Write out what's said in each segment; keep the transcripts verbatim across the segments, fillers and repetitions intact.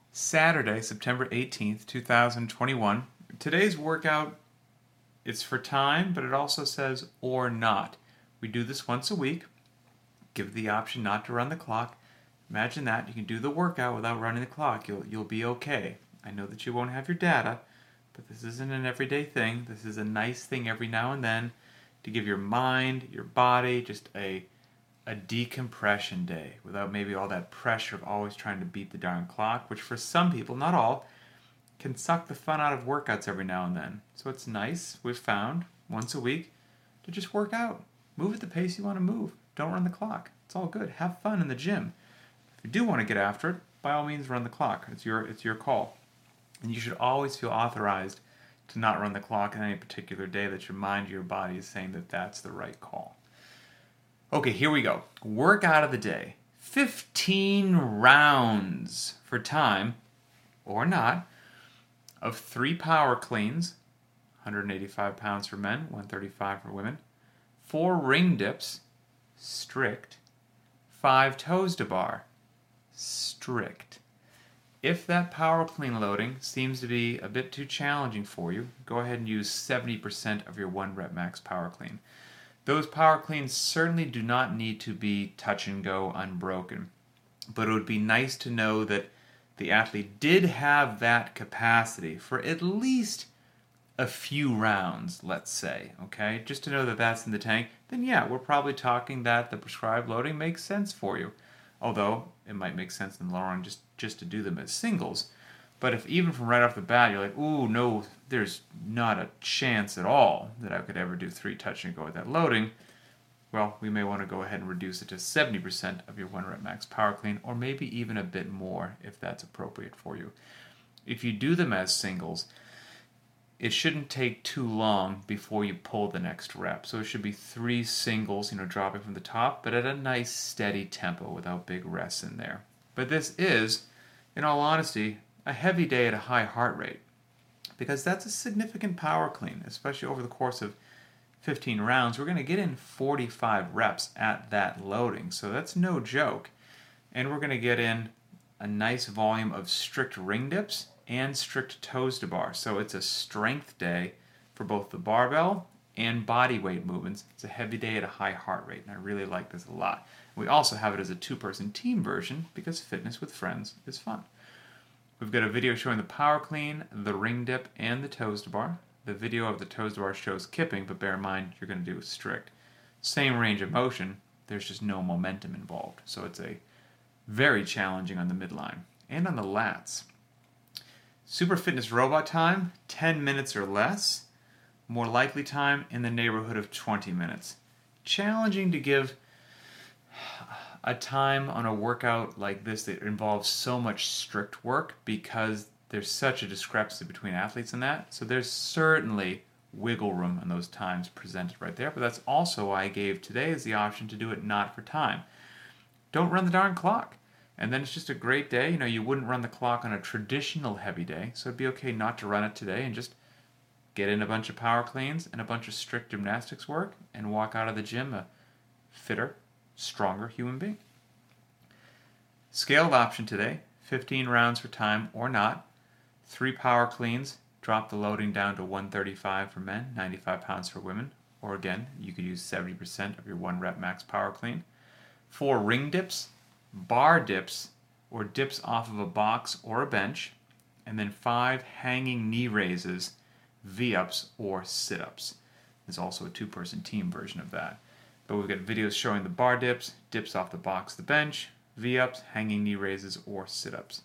Saturday, September eighteenth, two thousand twenty-one. Today's workout, it's for time, but it also says or not. We do this once a week. Give the option not to run the clock. Imagine that. You can do the workout without running the clock. You'll, you'll be okay. I know that you won't have your data, but this isn't an everyday thing. This is a nice thing every now and then to give your mind, your body, just a a decompression day without maybe all that pressure of always trying to beat the darn clock, which for some people, not all, can suck the fun out of workouts every now and then. So it's nice, we've found, once a week, to just work out. Move at the pace you want to move. Don't run the clock. It's all good. Have fun in the gym. If you do want to get after it, by all means run the clock. It's your, it's your call. And you should always feel authorized to not run the clock on any particular day that your mind or your body is saying that that's the right call. Okay, here we go. Workout of the day. fifteen rounds for time, or not, of three power cleans, one hundred eighty-five pounds for men, one hundred thirty-five for women, four ring dips, strict, five toes to bar, strict. If that power clean loading seems to be a bit too challenging for you, go ahead and use seventy percent of your one rep max power clean. Those power cleans certainly do not need to be touch and go unbroken, but it would be nice to know that the athlete did have that capacity for at least a few rounds, let's say, okay? Just to know that that's in the tank, then yeah, we're probably talking that the prescribed loading makes sense for you. Although, it might make sense in the long run just, just to do them as singles. But if even from right off the bat you're like, ooh, no, there's not a chance at all that I could ever do three touch and go with that loading, well, we may want to go ahead and reduce it to seventy percent of your one rep max power clean, or maybe even a bit more if that's appropriate for you. If you do them as singles, it shouldn't take too long before you pull the next rep. So it should be three singles, you know, dropping from the top, but at a nice steady tempo without big rests in there. But this is, in all honesty, a heavy day at a high heart rate, because that's a significant power clean, especially over the course of fifteen rounds. We're going to get in forty-five reps at that loading, so that's no joke. And we're going to get in a nice volume of strict ring dips and strict toes to bar. So it's a strength day for both the barbell and body weight movements. It's a heavy day at a high heart rate, and I really like this a lot. We also have it as a two-person team version because fitness with friends is fun. We've got a video showing the power clean, the ring dip, and the toes to bar. The video of the toes to bar shows kipping, but bear in mind you're going to do strict. Same range of motion, there's just no momentum involved. So it's a very challenging on the midline and on the lats. Super fitness robot time, ten minutes or less. More likely time in the neighborhood of twenty minutes. Challenging to give a time on a workout like this that involves so much strict work because there's such a discrepancy between athletes in that. So there's certainly wiggle room in those times presented right there, but that's also why I gave today as the option to do it not for time. Don't run the darn clock. And then it's just a great day. You know, you wouldn't run the clock on a traditional heavy day, so it'd be okay not to run it today and just get in a bunch of power cleans and a bunch of strict gymnastics work and walk out of the gym a fitter, stronger human being. Scaled option today, fifteen rounds for time or not. Three power cleans, drop the loading down to one thirty-five for men, ninety-five pounds for women. Or again, you could use seventy percent of your one rep max power clean. Four ring dips, bar dips, or dips off of a box or a bench. And then five hanging knee raises, V-ups or sit-ups. There's also a two-person team version of that. But we've got videos showing the bar dips, dips off the box, the bench, V-ups, hanging knee raises, or sit-ups.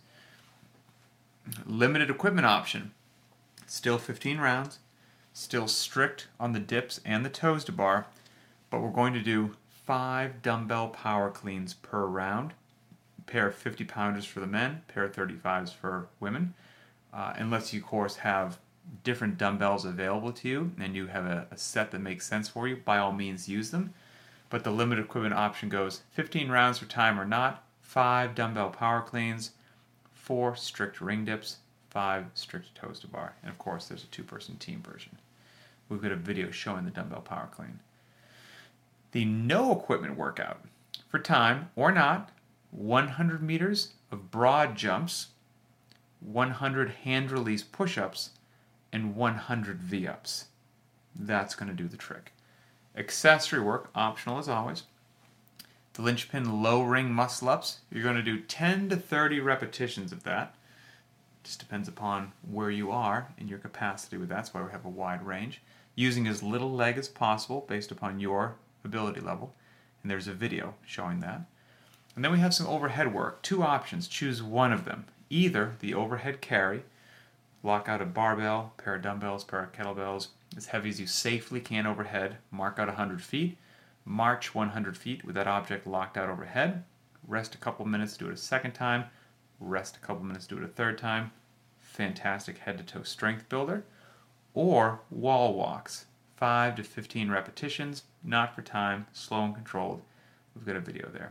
Limited equipment option. Still fifteen rounds. Still strict on the dips and the toes to bar. But we're going to do five dumbbell power cleans per round. A pair of fifty pounders for the men, pair of thirty-fives for women. Uh, unless you, of course, have different dumbbells available to you and you have a, a set that makes sense for you, by all means use them. But the limited equipment option goes fifteen rounds for time or not, five dumbbell power cleans, four strict ring dips, five strict toes to bar. And of course, there's a two-person team version. We've got a video showing the dumbbell power clean. The no equipment workout for time or not, one hundred meters of broad jumps, one hundred hand release push-ups, and one hundred V-ups. That's going to do the trick. Accessory work, optional as always. The linchpin low ring muscle ups, you're going to do ten to thirty repetitions of that. Just depends upon where you are and your capacity with that. That's why we have a wide range. Using as little leg as possible based upon your ability level. And there's a video showing that. And then we have some overhead work. Two options. Choose one of them. Either the overhead carry, lock out a barbell, pair of dumbbells, pair of kettlebells, as heavy as you safely can overhead, mark out one hundred feet, march one hundred feet with that object locked out overhead, rest a couple minutes, do it a second time, rest a couple minutes, do it a third time. Fantastic head-to-toe strength builder. Or wall walks, five to fifteen repetitions, not for time, slow and controlled. We've got a video there.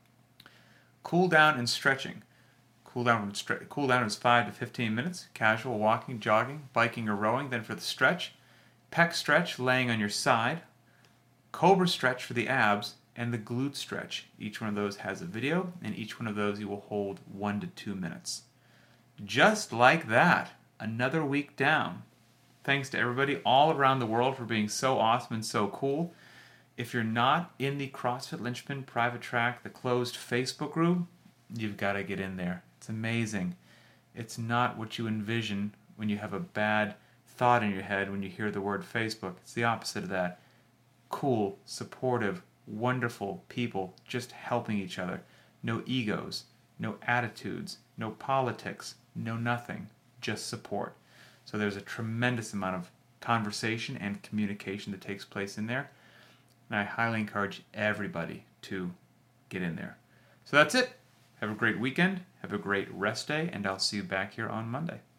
Cool down and stretching. Cool down, stre- cool down is five to fifteen minutes, casual walking, jogging, biking, or rowing. Then for the stretch, pec stretch, laying on your side, cobra stretch for the abs, and the glute stretch. Each one of those has a video, and each one of those you will hold one to two minutes. Just like that, another week down. Thanks to everybody all around the world for being so awesome and so cool. If you're not in the CrossFit Linchpin Private Track, the closed Facebook group, you've got to get in there. It's amazing. It's not what you envision when you have a bad thought in your head when you hear the word Facebook. It's the opposite of that. Cool, supportive, wonderful people just helping each other. No egos, no attitudes, no politics, no nothing. Just support. So there's a tremendous amount of conversation and communication that takes place in there. And I highly encourage everybody to get in there. So that's it. Have a great weekend. Have a great rest day. And I'll see you back here on Monday.